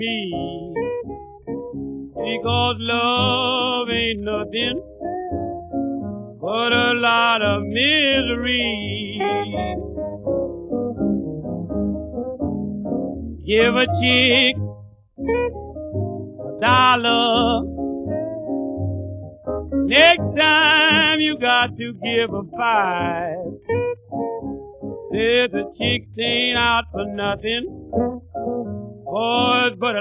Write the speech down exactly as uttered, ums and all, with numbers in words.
me. Because love ain't nothing but a lot of misery. Give a chick a dollar. Next time you got to give a five. Says the chicks ain't out for nothing, boys, but a